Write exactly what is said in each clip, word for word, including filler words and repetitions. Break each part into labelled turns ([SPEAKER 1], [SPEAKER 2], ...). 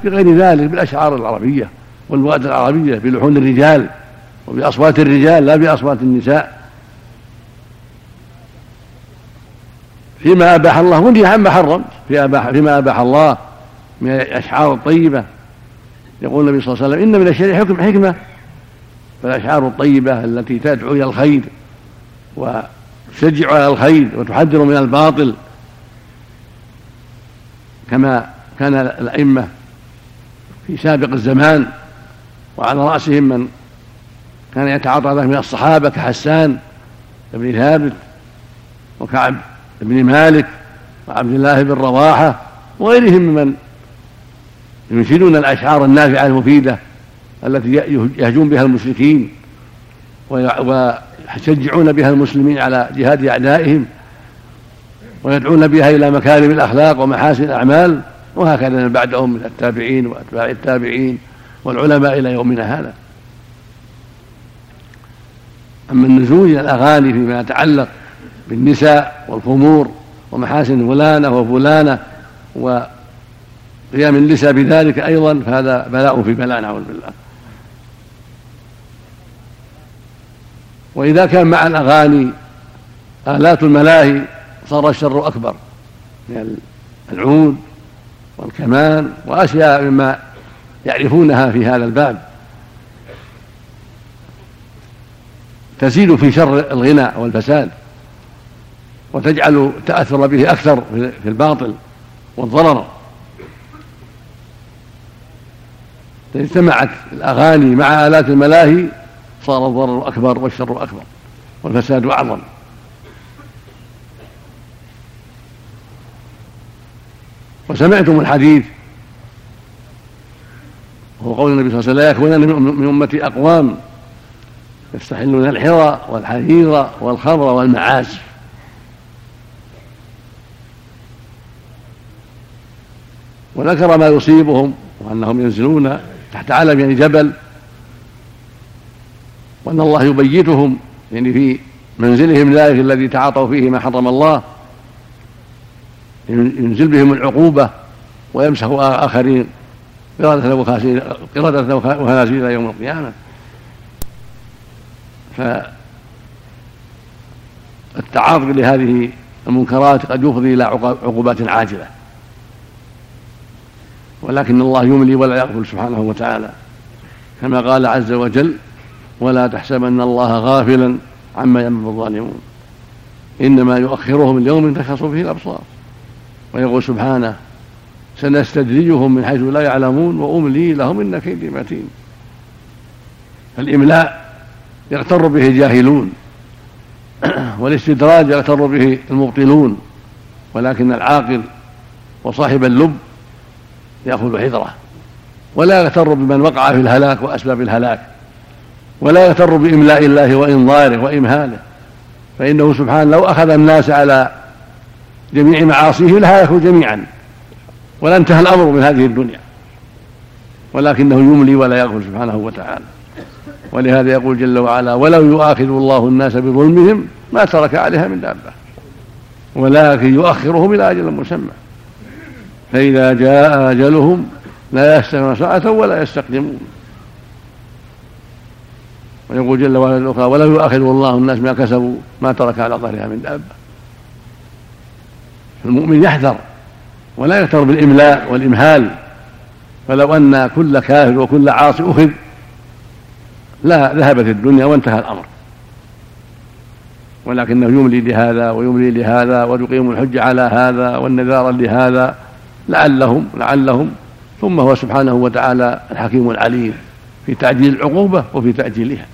[SPEAKER 1] بغير ذلك بالأشعار العربية والوأد العربية بلحون الرجال وبأصوات الرجال لا بأصوات النساء، فيما أباح الله ونهي عما حرم، فيما أباح الله من الأشعار الطيبة. يقول النبي صلى الله عليه وسلم: إن من الشرع حكم حكمة، فالأشعار الطيبة التي تدعو إلى الخير وتشجع على الخير وتحذر من الباطل، كما كان الأئمة في سابق الزمان وعلى رأسهم من كان يتعاطى ذلك من الصحابة كحسان بن ثابت وكعب بن مالك وعبد الله بن رواحة وغيرهم ممن ينشدون الأشعار النافعة المفيدة التي يهجون بها المشركين ويشجعون بها المسلمين على جهاد أعدائهم ويدعون بها إلى مكارم الأخلاق ومحاسن الأعمال، وهكذا بعدهم من التابعين وأتباع التابعين والعلماء إلى يومنا هذا. أما النزول إلى الأغاني فيما يتعلق بالنساء والخمور ومحاسن فلانة وفلانة وقيام النساء بذلك أيضا، فهذا بلاء في بلاء، نعوذ بالله. وإذا كان مع الأغاني آلات الملاهي صار الشر أكبر من العود والكمان وأشياء مما يعرفونها في هذا الباب، تزيد في شر الغنى والفساد وتجعل التأثر به أكثر في الباطل والضرر. إذا اجتمعت الأغاني مع آلات الملاهي صار الضرر أكبر والشر أكبر والفساد أعظم. وسمعتم الحديث وهو قول النبي صلى الله عليه وسلم: لا يكونن من أمتي أقوام يستحلون الحرى والحرير والخمر والمعازف. وذكر ما يصيبهم وأنهم ينزلون تحت علم يعني جبل، وأن الله يبيتهم يعني في منزلهم ذلك الذي تعاطوا فيه ما حرم الله، ينزل بهم العقوبة ويمسح آخرين قردة وخنازير إلى يوم القيامة. فالتعاطي لهذه المنكرات قد يفضي إلى عقوبات عاجلة، ولكن الله يملي ولا يغفل سبحانه وتعالى، كما قال عز وجل: ولا تحسبن الله غافلا عما يعمل الظالمون إنما يؤخرهم اليوم تشخص فيه الأبصار. ويقول سبحانه: سنستدرجهم من حيث لا يعلمون وأملي لهم إن كيدي متين. فالإملاء يغتر به الجاهلون والاستدراج يغتر به المبطلون، ولكن العاقل وصاحب اللب يأخذ حذره ولا يغتر بمن وقع في الهلاك وأسباب الهلاك، ولا يغتر بإملاء الله وإنظاره وإمهاله، فإنه سبحانه لو أخذ الناس على جميع معاصيه لهلكوا جميعا ولا انتهى الأمر من هذه الدنيا، ولكنه يملي ولا يغفل سبحانه وتعالى. ولهذا يقول جل وعلا: ولو يؤاخذ الله الناس بظلمهم ما ترك عليها من دابة ولكن يؤخرهم إلى أجل مسمى فإذا جاء أجلهم لا يستأخرون ساعة ولا يستقدمون. ويقول جل وعلا الأخرى: ولو يؤاخذ الله الناس ما كسبوا ما ترك على ظهرها من دابة. المؤمن يحذر ولا يغتر بالإملاء والإمهال، فلو أن كل كافر وكل عاصي أخذ لا ذهبت الدنيا وانتهى الأمر، ولكنه يملي لهذا ويملي لهذا ويقيم الحج على هذا والنذار لهذا لعلهم لعلهم ثم هو سبحانه وتعالى الحكيم العليم في تعجيل العقوبة وفي تأجيلها.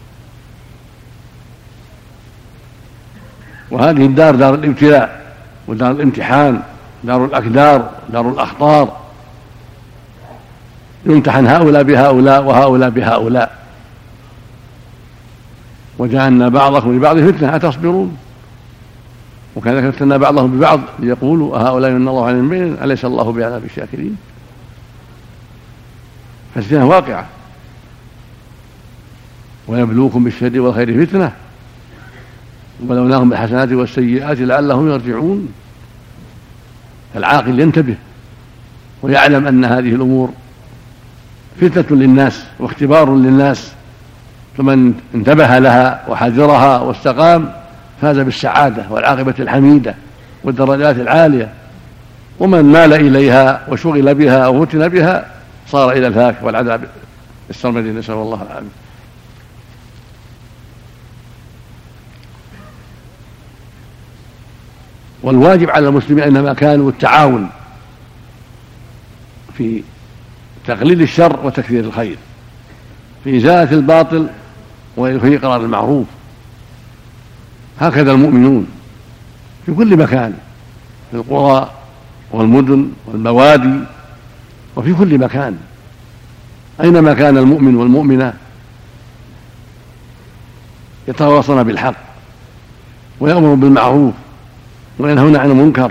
[SPEAKER 1] وهذه الدار دار الابتلاء ودار الامتحان، دار الأكدار، دار الأخطار، يمتحن هؤلاء بهؤلاء وهؤلاء بهؤلاء. وجعلنا بعضكم لبعض فتنة أتصبرون، وكذلك فتنا بعضهم ببعض ليقولوا أهؤلاء من الله عليهم بين أليس الله بعلام بالشاكرين. فالفتنة واقعة، ويبلوكم بالشر والخير فتنة ولوناهم بالحسنات والسيئات لعلهم يرجعون. فالعاقل ينتبه ويعلم أن هذه الأمور فتنة للناس واختبار للناس، فمن انتبه لها وحذرها واستقام فاز بالسعادة والعاقبة الحميدة والدرجات العالية، ومن مال إليها وشغل بها أو فتن بها صار إلى الهلاك والعذاب السرمدي، نسأل الله العافية. والواجب على المسلمين أينما كانوا التعاون في تقليل الشر وتكثير الخير، في إزالة الباطل وفي إقرار المعروف. هكذا المؤمنون في كل مكان، في القرى والمدن والبوادي وفي كل مكان، أينما كان المؤمن والمؤمنة يتواصون بالحق ويأمرون بالمعروف وينهون عن المنكر،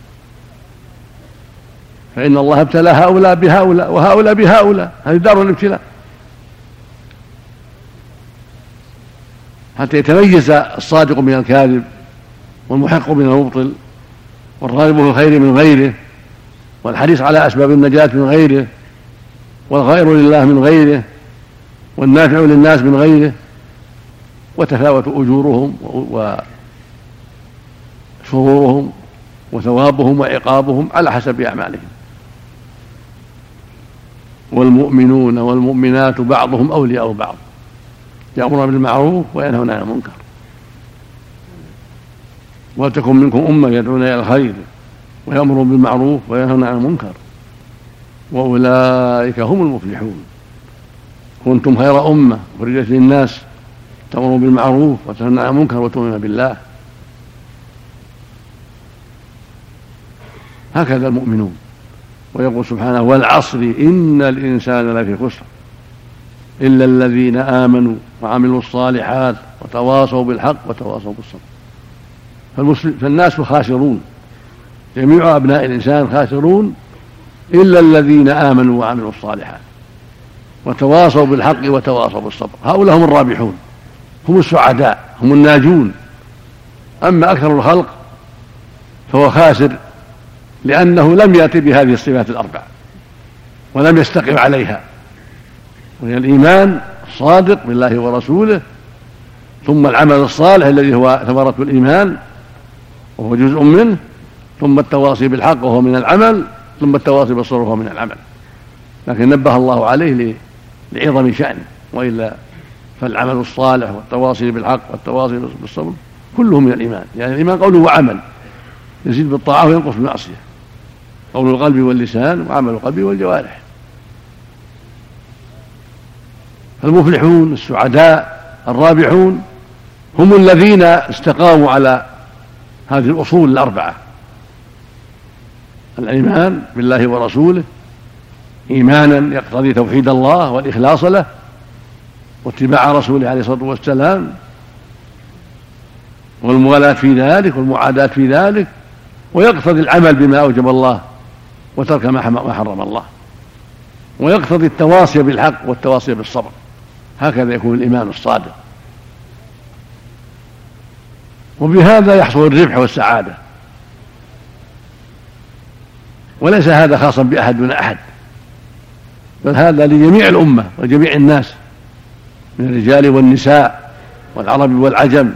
[SPEAKER 1] فإن الله ابتلى هؤلاء بهؤلاء وهؤلاء بهؤلاء، هذه دار الابتلاء، حتى يتميز الصادق من الكاذب والمحق من المبطل والراغب في الخير من غيره والحريص على أسباب النجاة من غيره والغائر لله من غيره والنافع للناس من غيره، وتفاوت أجورهم وشرورهم وثوابهم وعقابهم على حسب أعمالهم. والمؤمنون والمؤمنات بعضهم أولياء بعض، يأمرون بالمعروف وينهون عن المنكر. ولتكن منكم أمة يدعون إلى الخير ويأمرون بالمعروف وينهون عن المنكر وأولئك هم المفلحون. كنتم خير أمة أخرجت للناس تأمرون بالمعروف وتنهون عن المنكر وتؤمنون بالله. هكذا المؤمنون. ويقول سبحانه: والعصر إن الإنسان لفي خسر إلا الذين آمنوا وعملوا الصالحات وتواصوا بالحق وتواصوا بالصبر. فالناس خاسرون، جميع أبناء الإنسان خاسرون إلا الذين آمنوا وعملوا الصالحات وتواصوا بالحق وتواصوا بالصبر، هؤلاء هم الرابحون، هم السعداء، هم الناجون. أما أكثر الخلق فهو خاسر لأنه لم يأتي بهذه الصفات الأربع ولم يستقم عليها، وهي الإيمان الصادق بالله ورسوله، ثم العمل الصالح الذي هو ثمرة الإيمان وهو جزء منه، ثم التواصي بالحق وهو من العمل، ثم التواصي بالصبر وهو من العمل. لكن نبه الله عليه لعظم شأنه، وإلا فالعمل الصالح والتواصي بالحق والتواصي بالصبر كله من الإيمان، يعني الإيمان قول وعمل، يزيد بالطاعة وينقص بالمعصية، قول القلب واللسان وعمل القلب والجوارح. المفلحون السعداء الرابحون هم الذين استقاموا على هذه الأصول الأربعة: الإيمان بالله ورسوله إيمانا يقتضي توحيد الله والإخلاص له واتباع رسوله عليه الصلاة والسلام، والموالاة في ذلك والمعاداة في ذلك، ويقتضي العمل بما أوجب الله وترك ما حرم الله، ويقتضي التواصي بالحق والتواصي بالصبر. هكذا يكون الإيمان الصادق، وبهذا يحصل الربح والسعادة. وليس هذا خاصا بأحد دون أحد، بل هذا لجميع الأمة وجميع الناس من الرجال والنساء والعرب والعجم،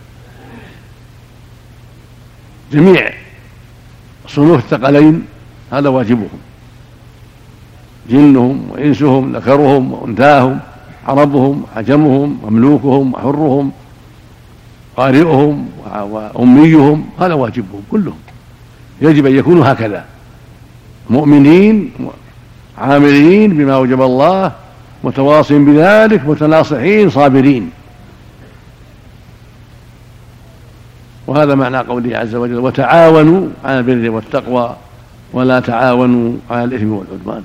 [SPEAKER 1] جميع صنوف الثقلين هذا واجبهم، جنهم وإنسهم، ذكرهم وأنثاهم، عربهم عجمهم، مملوكهم وحرهم، قارئهم وأميهم، هذا واجبهم كلهم، يجب أن يكونوا هكذا مؤمنين عاملين بما أوجب الله، متواصين بذلك، متناصحين صابرين. وهذا معنى قوله عز وجل: وتعاونوا على البر والتقوى ولا تعاونوا على الإثم والعدوان.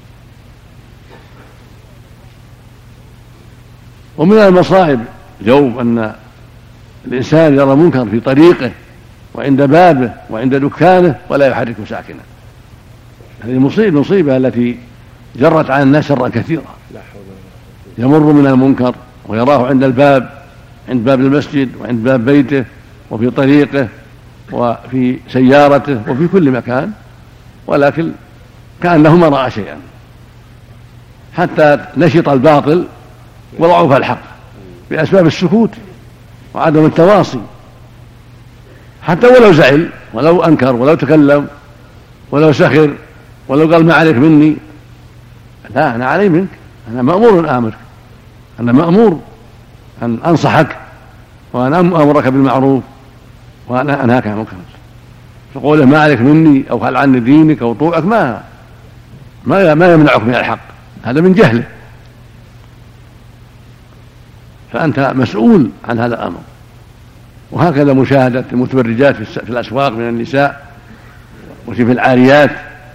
[SPEAKER 1] ومن المصائب اليوم أن الإنسان يرى منكر في طريقه وعند بابه وعند دكانه ولا يحرك ساكنا. هذه المصيبة المصيبة التي جرت على الناس شرا كثيرا. يمر من المنكر ويراه عند الباب، عند باب المسجد وعند باب بيته وفي طريقه وفي سيارته وفي كل مكان، ولكن كأنه ما رأى شيئا، حتى نشط الباطل وضعف الحق بأسباب السكوت وعدم التواصي، حتى ولو زعل ولو أنكر ولو تكلم ولو سخر ولو قال ما عليك مني، لا، أنا علي منك، أنا مأمور آمرك، أنا مأمور أن أنصحك وأن أمرك بالمعروف وأن أنهاك عن المنكر. فقوله ما عليك مني أو خل عني دينك أو طوعك ما ما ما يمنعك من الحق، هذا من جهله، فأنت مسؤول عن هذا الأمر. وهكذا مشاهدة المتبرجات في الأسواق من النساء وفي العاريات،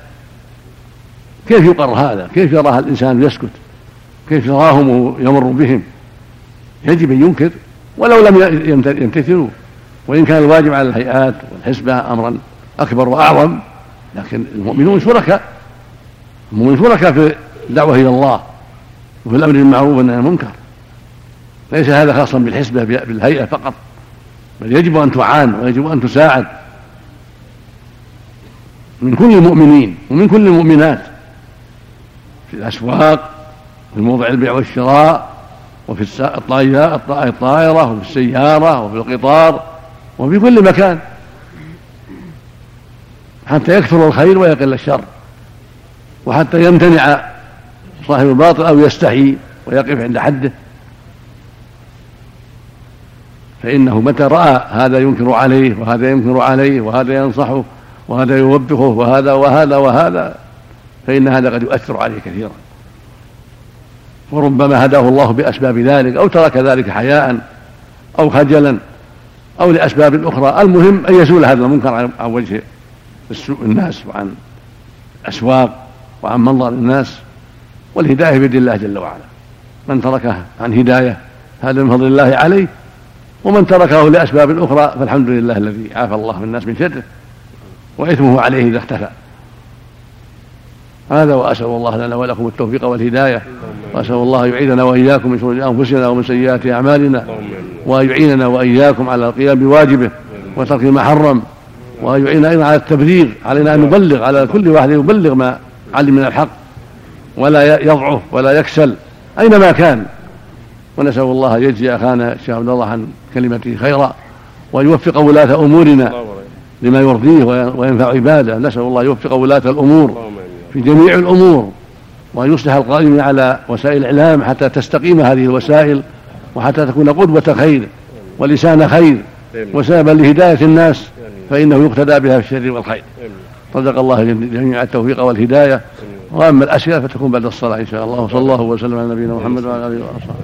[SPEAKER 1] كيف يقر هذا؟ كيف يراها الإنسان يسكت؟ كيف يراهم يمر بهم؟ يجب أن ينكر ولو لم يمتثلوا، وإن كان الواجب على الهيئات والحسبة أمرا أكبر وأعظم، لكن المؤمنون شركاء، المؤمنون شركاء في الدعوة إلى الله وفي الأمر بالمعروف والنهي عن المنكر. ليس هذا خاصا بالحسبة بالهيئة فقط، بل يجب أن تعان ويجب أن تساعد من كل المؤمنين ومن كل المؤمنات في الأسواق، في موضع البيع والشراء، وفي الطائرة وفي السيارة وفي القطار وفي كل مكان، حتى يكثر الخير ويقل الشر، وحتى يمتنع صاحب الباطل أو يستحي ويقف عند حده، فإنه متى رأى هذا ينكر عليه وهذا ينكر عليه وهذا ينصحه وهذا يوبخه وهذا وهذا وهذا، فإن هذا قد يؤثر عليه كثيرا، وربما هداه الله بأسباب ذلك أو ترك ذلك حياء أو خجلا أو لأسباب أخرى. المهم أن يزول هذا المنكر عن وجه الناس وعن الأسواق وعن منظر الناس، والهداية بيد الله جل وعلا، من تركه عن هداية هذا من فضل الله عليه، ومن تركه لأسباب أخرى فالحمد لله الذي عافى الله من الناس من شره، وإثمه عليه إذا اختفى. هذا، وأسأل الله لنا ولكم التوفيق والهداية، وأسأل الله يعيذنا وإياكم من شرور أنفسنا ومن سيئات أعمالنا، ويعيننا وإياكم على القيام بواجبه وترك ما حرم، ويعيننا أيضا على التبليغ، علينا أن نبلغ، على كل واحد يبلغ ما علم من الحق ولا يضعف ولا يكسل أينما كان. ونسأل الله يجزي أخانا الشيخ عبد الله عن كلمته خيرا، وأن يوفق ولاة أمورنا لما يرضيه وينفع عباده. نسأل الله يوفق ولاة الأمور في جميع الأمور، وأن يصلح القائمين على وسائل الإعلام حتى تستقيم هذه الوسائل، وحتى تكون قدوة خير ولسان خير وسببا لهداية الناس، فإنه يقتدى بها في الشر والخير. صدق الله جميع التوفيق والهداية. وأما الأسئلة فتكون بعد الصلاة إن شاء الله. وصلى الله وسلم على نبينا محمد وعلى آله وصحبه.